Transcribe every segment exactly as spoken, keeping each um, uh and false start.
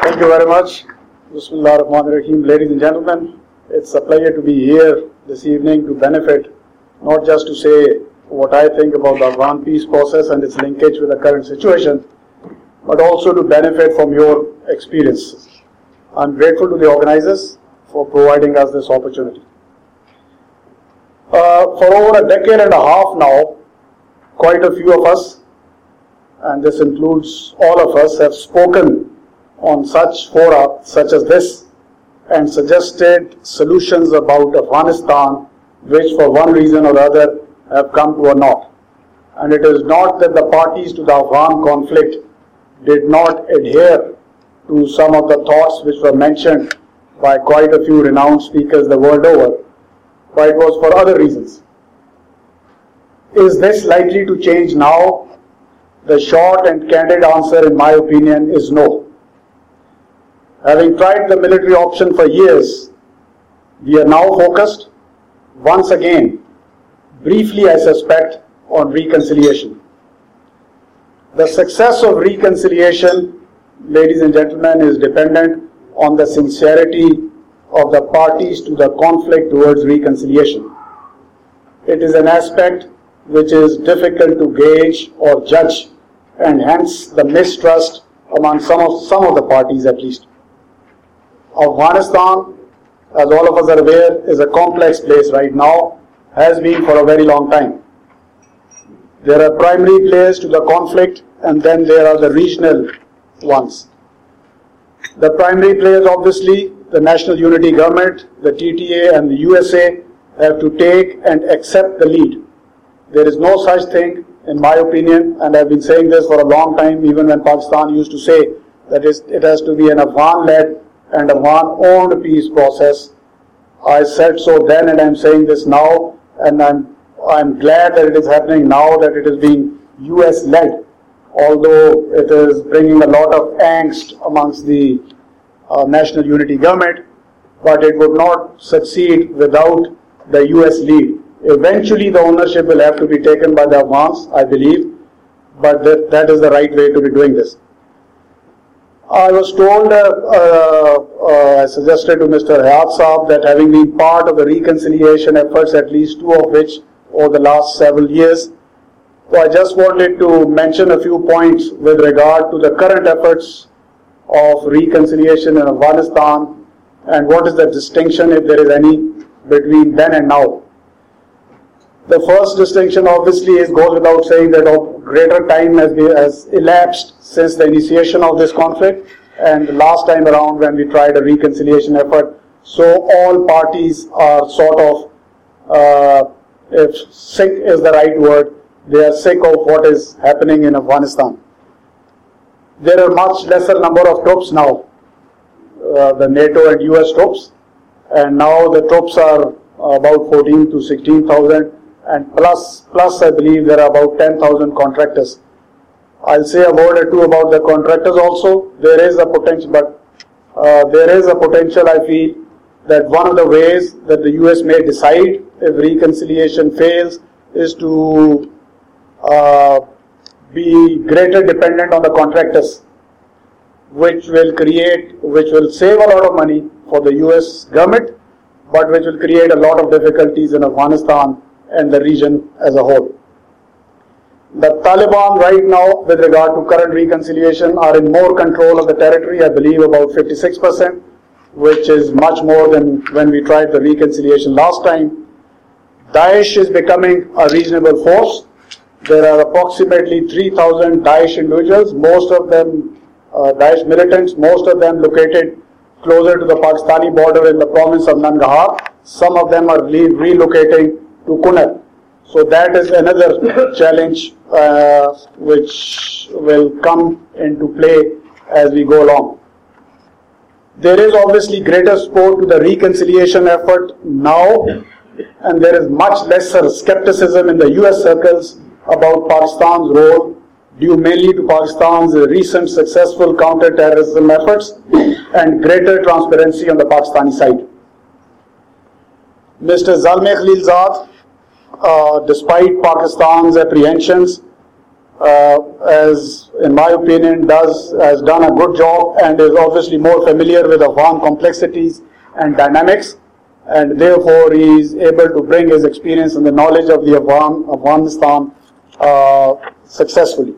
Thank you very much. Bismillah ar-Rahman ar-Rahim. Ladies and gentlemen, it's a pleasure to be here this evening to benefit, not just to say what I think about the Afghan peace process and its linkage with the current situation, but also to benefit from your experiences. I'm grateful to the organizers for providing us this opportunity. Uh, for over a decade and a half now, quite a few of us, and this includes all of us, have spoken on such fora such as this and suggested solutions about Afghanistan which for one reason or other have come to a naught. And it is not that the parties to the Afghan conflict did not adhere to some of the thoughts which were mentioned by quite a few renowned speakers the world over, but it was for other reasons. Is this likely to change now? The short and candid answer, in my opinion, is no. Having tried the military option for years, we are now focused, once again, briefly I suspect, on reconciliation. The success of reconciliation, ladies and gentlemen, is dependent on the sincerity of the parties to the conflict towards reconciliation. It is an aspect which is difficult to gauge or judge, and hence the mistrust among some of, some of the parties at least. Afghanistan, as all of us are aware, is a complex place right now, has been for a very long time. There are primary players to the conflict, and then there are the regional ones. The primary players, obviously, the National Unity Government, the T T A and the U S A, have to take and accept the lead. There is no such thing, in my opinion, and I've been saying this for a long time, even when Pakistan used to say that it has to be an Afghan-led and Afghan-owned peace process. I said so then, and I'm saying this now, and I'm I'm glad that it is happening now, that it is being U S-led, although it is bringing a lot of angst amongst the uh, National Unity Government, but it would not succeed without the U S lead. Eventually the ownership will have to be taken by the Afghans, I believe, but that, that is the right way to be doing this. I was told, uh, uh, uh, I suggested to Mister Hayat Saab that having been part of the reconciliation efforts, at least two of which over the last several years, so I just wanted to mention a few points with regard to the current efforts of reconciliation in Afghanistan and what is the distinction, if there is any, between then and now. The first distinction obviously is goes without saying that greater time has, been, has elapsed since the initiation of this conflict and the last time around when we tried a reconciliation effort. So all parties are sort of, uh, if sick is the right word, they are sick of what is happening in Afghanistan. There are much lesser number of troops now, uh, the NATO and U S troops, and now the troops are about fourteen to sixteen thousand. And plus, plus I believe there are about ten thousand contractors. I'll say a word or two about the contractors also. There is a potential, but uh, there is a potential, I feel, that one of the ways that the U S may decide if reconciliation fails is to uh, be greater dependent on the contractors, which will create, which will save a lot of money for the U S government, but which will create a lot of difficulties in Afghanistan and the region as a whole. The Taliban right now, with regard to current reconciliation, are in more control of the territory, I believe about fifty-six percent, which is much more than when we tried the reconciliation last time. Daesh is becoming a reasonable force. There are approximately three thousand Daesh individuals, most of them uh, Daesh militants, most of them located closer to the Pakistani border in the province of Nangarhar. Some of them are re- relocating to Kunar. So that is another challenge uh, which will come into play as we go along. There is obviously greater support to the reconciliation effort now, and there is much lesser skepticism in the U S circles about Pakistan's role, due mainly to Pakistan's recent successful counter-terrorism efforts and greater transparency on the Pakistani side. Mister Zalmay Khalilzad, uh, despite Pakistan's apprehensions, uh, as in my opinion, does has done a good job and is obviously more familiar with Afghan complexities and dynamics, and therefore he is able to bring his experience and the knowledge of the Afghan, Afghanistan uh, successfully.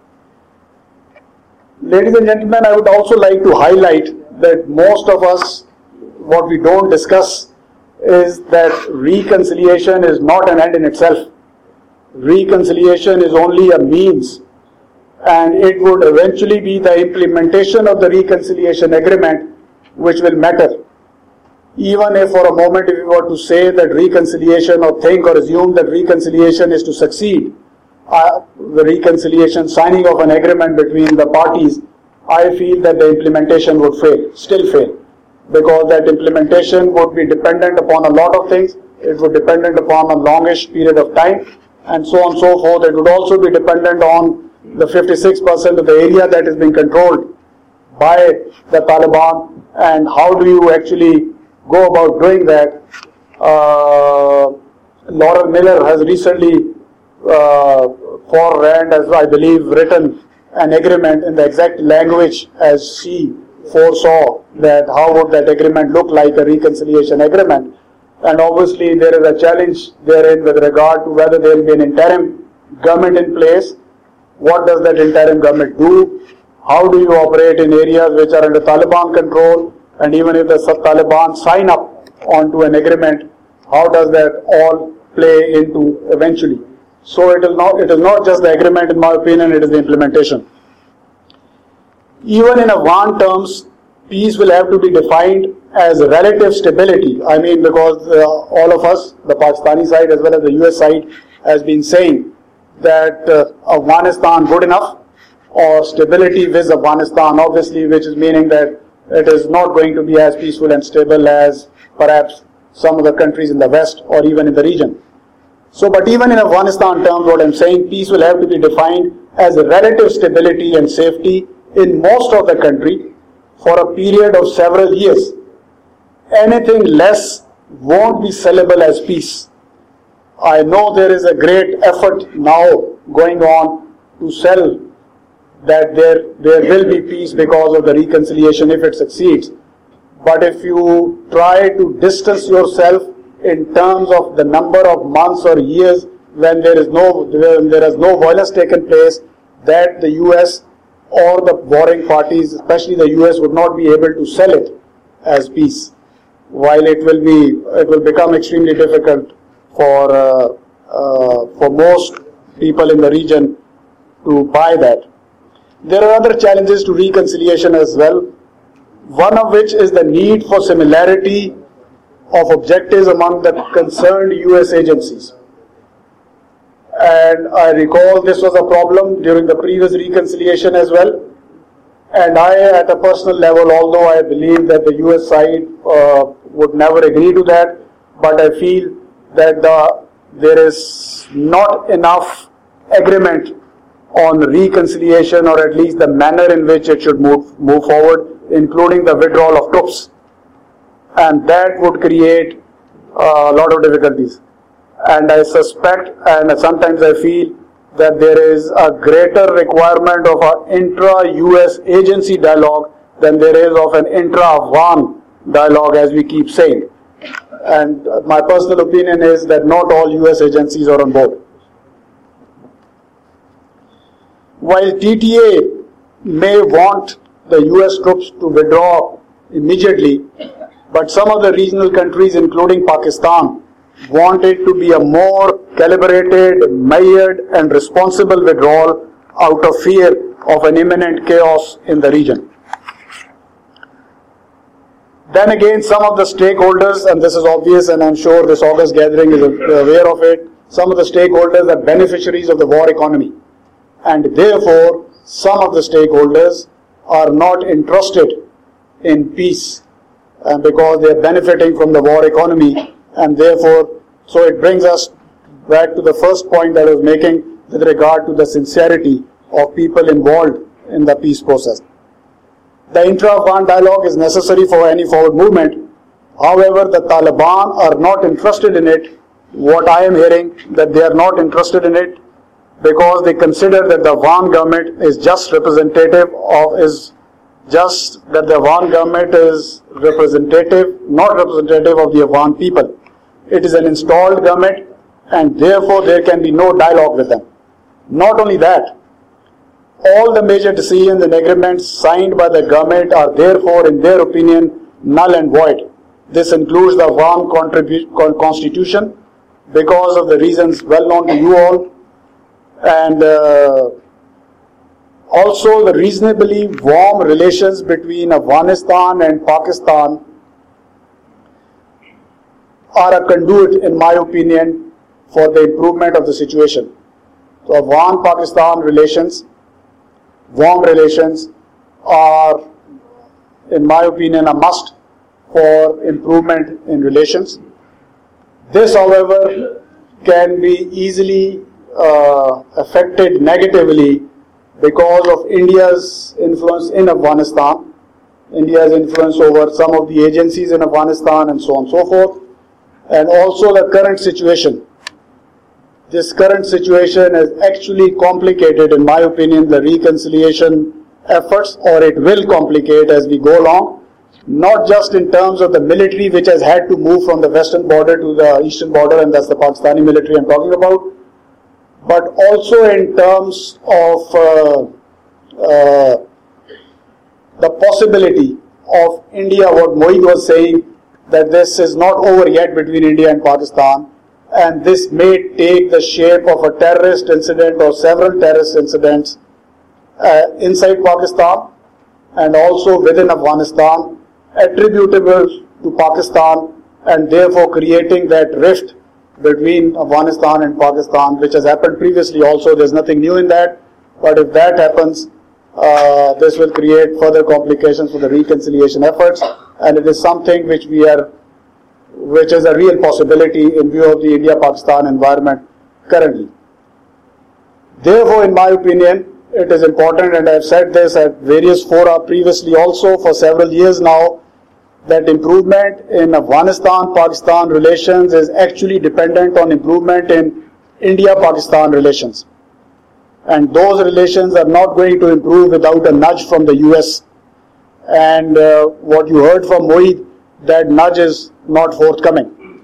Ladies and gentlemen, I would also like to highlight that most of us, what we don't discuss is that reconciliation is not an end in itself. Reconciliation is only a means, and it would eventually be the implementation of the reconciliation agreement which will matter. Even if for a moment if we were to say that reconciliation or think or assume that reconciliation is to succeed, uh, the reconciliation signing of an agreement between the parties, I feel that the implementation would fail, still fail, because that implementation would be dependent upon a lot of things. It would dependent upon a longish period of time, and so on and so forth. It would also be dependent on the fifty-six percent of the area that is being controlled by the Taliban, and how do you actually go about doing that. Uh, Laurel Miller has recently, uh, for Rand, as I believe, written an agreement in the exact language as she foresaw that how would that agreement look like, a reconciliation agreement. And obviously there is a challenge therein with regard to whether there will be an interim government in place. What does that interim government do? How do you operate in areas which are under Taliban control? And even if the Taliban sign up onto an agreement, how does that all play into eventually? So it is not, it is not just the agreement, in my opinion, it is the implementation. Even in Afghan terms, peace will have to be defined as relative stability. I mean, because uh, all of us, the Pakistani side as well as the U S side, has been saying that uh, Afghanistan good enough, or stability with Afghanistan, obviously, which is meaning that it is not going to be as peaceful and stable as perhaps some of the countries in the West or even in the region. So, but even in Afghanistan terms, what I'm saying, peace will have to be defined as relative stability and safety in most of the country for a period of several years. Anything less won't be sellable as peace. I know there is a great effort now going on to sell that there, there will be peace because of the reconciliation if it succeeds. But if you try to distance yourself in terms of the number of months or years when there is no, when there is no violence taken place, that the U S or the warring parties, especially the U S, would not be able to sell it as peace, while it will be, it will become extremely difficult for uh, uh, for most people in the region to buy that. There are other challenges to reconciliation as well, one of which is the need for similarity of objectives among the concerned U S agencies. And I recall this was a problem during the previous reconciliation as well. And I, at a personal level, although I believe that the U S side uh, would never agree to that, but I feel that the, there is not enough agreement on reconciliation, or at least the manner in which it should move, move forward, including the withdrawal of troops. And that would create uh, a lot of difficulties. And I suspect, and sometimes I feel, that there is a greater requirement of an intra-U S agency dialogue than there is of an intra-Afghan dialogue, as we keep saying. And my personal opinion is that not all U S agencies are on board. While T T A may want the U S troops to withdraw immediately, but some of the regional countries, including Pakistan, want it to be a more calibrated, measured and responsible withdrawal out of fear of an imminent chaos in the region. Then again, some of the stakeholders, and this is obvious and I'm sure this August gathering is aware of it, some of the stakeholders are beneficiaries of the war economy. And therefore, some of the stakeholders are not interested in peace, and because they are benefiting from the war economy, and therefore, so it brings us back to the first point that I was making with regard to the sincerity of people involved in the peace process. The intra-Afghan dialogue is necessary for any forward movement. However, the Taliban are not interested in it. What I am hearing, that they are not interested in it, because they consider that the Afghan government is just representative of, is just that the Afghan government is representative, not representative of the Afghan people. It is an installed government and therefore there can be no dialogue with them. Not only that, all the major decisions and agreements signed by the government are therefore, in their opinion, null and void. This includes the Afghan contribu- constitution because of the reasons well known to you all, and uh, also the reasonably warm relations between Afghanistan and Pakistan are a conduit, in my opinion, for the improvement of the situation. So Afghan-Pakistan relations, warm relations, are, in my opinion, a must for improvement in relations. This, however, can be easily uh, affected negatively because of India's influence in Afghanistan, India's influence over some of the agencies in Afghanistan and so on and so forth, and also the current situation. This current situation has actually complicated, in my opinion, the reconciliation efforts, or it will complicate as we go along, not just in terms of the military which has had to move from the western border to the eastern border, and that's the Pakistani military I'm talking about, but also in terms of uh, uh, the possibility of India, what Mohit was saying, that this is not over yet between India and Pakistan, and this may take the shape of a terrorist incident or several terrorist incidents uh, inside Pakistan and also within Afghanistan, attributable to Pakistan, and therefore creating that rift between Afghanistan and Pakistan, which has happened previously also. There's nothing new in that, but if that happens, uh, this will create further complications for the reconciliation efforts, and it is something which we are which is a real possibility in view of the India-Pakistan environment currently. Therefore, in my opinion, it is important, and I have said this at various fora previously also for several years now, that improvement in Afghanistan-Pakistan relations is actually dependent on improvement in India-Pakistan relations. And those relations are not going to improve without a nudge from the U S. And uh, what you heard from Mohit, that nudge is not forthcoming.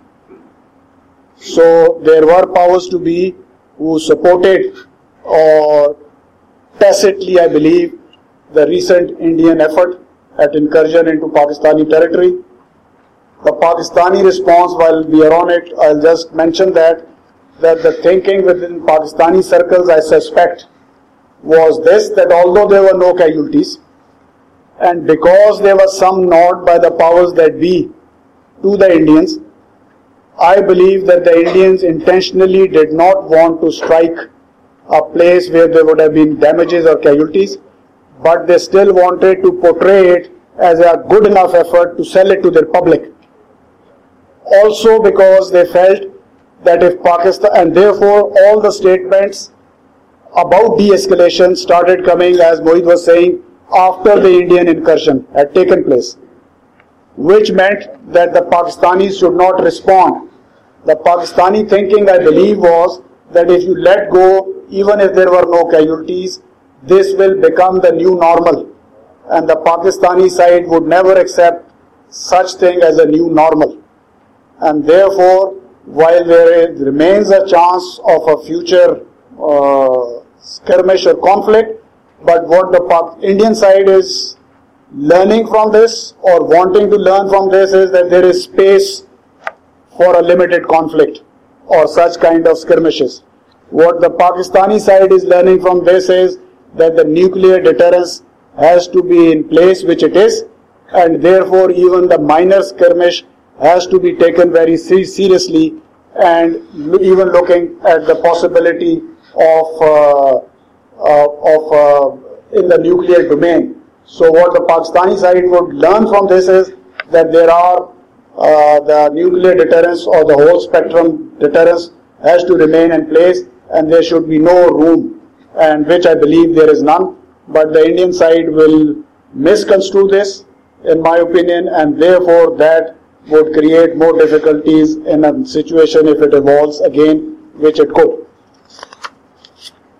So there were powers to be who supported or tacitly, I believe, the recent Indian effort at incursion into Pakistani territory. The Pakistani response, while we are on it, I'll just mention that that the thinking within Pakistani circles, I suspect, was this, that although there were no casualties, and because there was some nod by the powers that be to the Indians, I believe that the Indians intentionally did not want to strike a place where there would have been damages or casualties, but they still wanted to portray it as a good enough effort to sell it to their public. Also because they felt that if Pakistan, and therefore all the statements about de-escalation started coming, as Mohit was saying, after the Indian incursion had taken place, which meant that the Pakistanis should not respond. The Pakistani thinking, I believe, was that if you let go, even if there were no casualties, this will become the new normal, and the Pakistani side would never accept such thing as a new normal. And therefore, while there remains a chance of a future uh, skirmish or conflict, but what the Indian side is learning from this or wanting to learn from this is that there is space for a limited conflict or such kind of skirmishes. What the Pakistani side is learning from this is that the nuclear deterrence has to be in place, which it is, and therefore even the minor skirmish has to be taken very seriously, and even looking at the possibility of uh, uh, of uh, in the nuclear domain. So what the Pakistani side would learn from this is that there are uh, the nuclear deterrence or the whole spectrum deterrence has to remain in place, and there should be no room, and which I believe there is none. But the Indian side will misconstrue this, in my opinion, and therefore that would create more difficulties in a situation if it evolves again, which it could.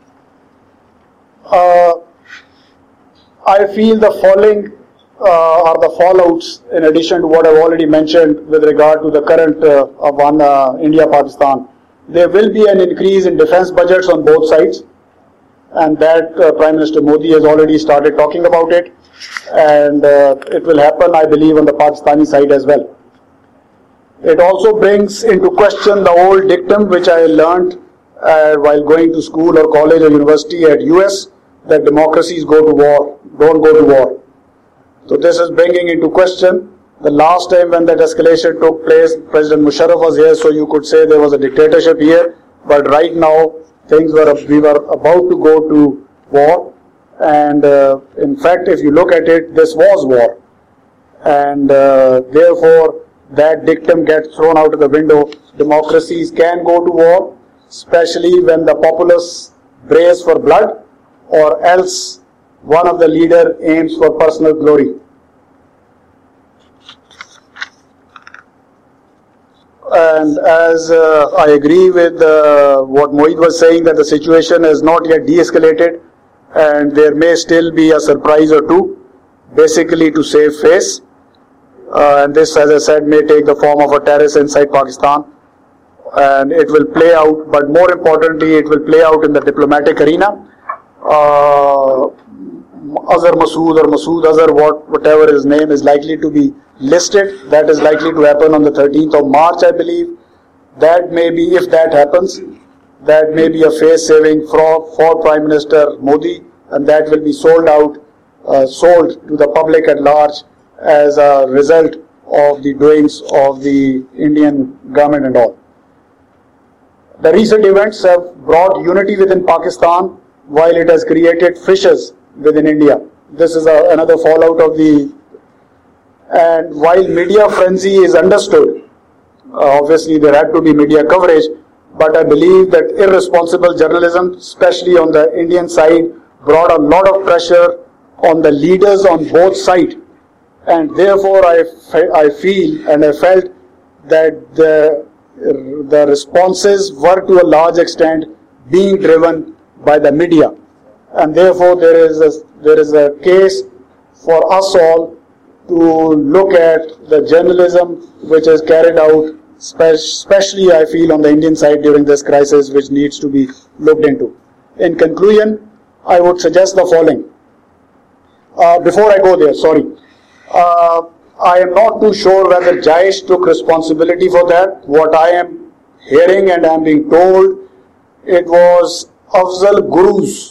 Uh, I feel the following uh, are the fallouts in addition to what I've already mentioned with regard to the current uh, Afghan uh, India-Pakistan. There will be an increase in defense budgets on both sides, and that uh, Prime Minister Modi has already started talking about it, and uh, it will happen, I believe, on the Pakistani side as well. It also brings into question the old dictum which I learned uh, while going to school or college or university at U S, that democracies go to war, don't go to war. So this is bringing into question. The last time when that escalation took place, President Musharraf was here, so you could say there was a dictatorship here, but right now things were, we were about to go to war, and uh, in fact if you look at it, this was war, and uh, therefore that dictum gets thrown out of the window. Democracies can go to war, especially when the populace brays for blood, or else one of the leader aims for personal glory. And as uh, I agree with uh, what Mohit was saying, that the situation has not yet de-escalated and there may still be a surprise or two, basically to save face. Uh, and this, as I said, may take the form of a terrace inside Pakistan, and it will play out, but more importantly it will play out in the diplomatic arena. Uh, Azhar Masood or Masood Azhar, what, whatever his name, is likely to be listed. That is likely to happen on the thirteenth of March, I believe. That may be, if that happens, that may be a face saving for, for Prime Minister Modi, and that will be sold out, uh, sold to the public at large as a result of the doings of the Indian government and all. The recent events have brought unity within Pakistan while it has created fissures within India. This is a, another fallout of the, and while media frenzy is understood, uh, obviously there had to be media coverage, but I believe that irresponsible journalism, especially on the Indian side, brought a lot of pressure on the leaders on both sides. And therefore I, I feel and I felt that the, the responses were to a large extent being driven by the media. And therefore there is a, there is a case for us all to look at the journalism which is carried out, especially I feel on the Indian side during this crisis, which needs to be looked into. In conclusion, I would suggest the following. Uh, before I go there, sorry. Uh, I am not too sure whether Jaish took responsibility for that. What I am hearing and I am being told, it was Afzal Guru's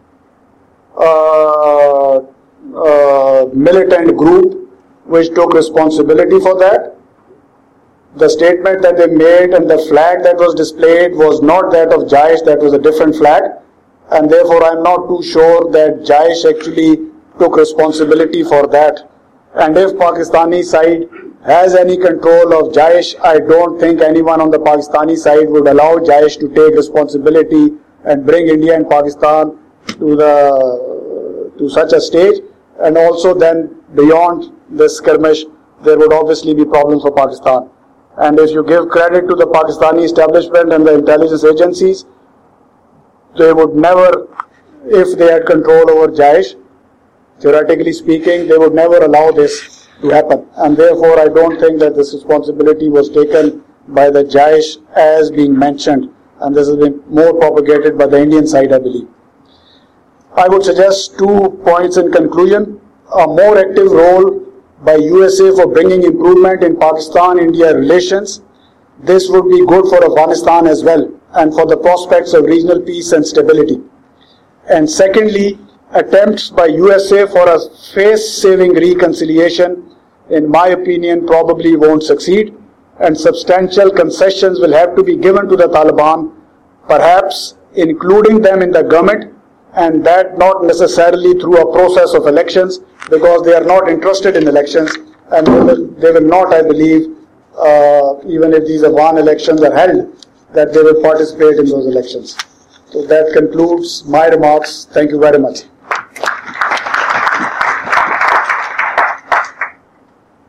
uh, uh, militant group which took responsibility for that. The statement that they made and the flag that was displayed was not that of Jaish, that was a different flag, and therefore I am not too sure that Jaish actually took responsibility for that. And if Pakistani side has any control of Jaish, I don't think anyone on the Pakistani side would allow Jaish to take responsibility and bring India and Pakistan to the to such a stage. And also then beyond this skirmish, there would obviously be problems for Pakistan. And if you give credit to the Pakistani establishment and the intelligence agencies, they would never, if they had control over Jaish, theoretically speaking, they would never allow this to happen. And therefore, I don't think that this responsibility was taken by the Jaish as being mentioned. And this has been more propagated by the Indian side, I believe. I would suggest two points in conclusion. A more active role by U S A for bringing improvement in Pakistan-India relations. This would be good for Afghanistan as well, and for the prospects of regional peace and stability. And secondly, attempts by U S A for a face-saving reconciliation, in my opinion, probably won't succeed, and substantial concessions will have to be given to the Taliban, perhaps including them in the government, and that not necessarily through a process of elections, because they are not interested in elections, and they will, they will not, I believe, uh, even if these Afghan elections are held, that they will participate in those elections. So that concludes my remarks. Thank you very much.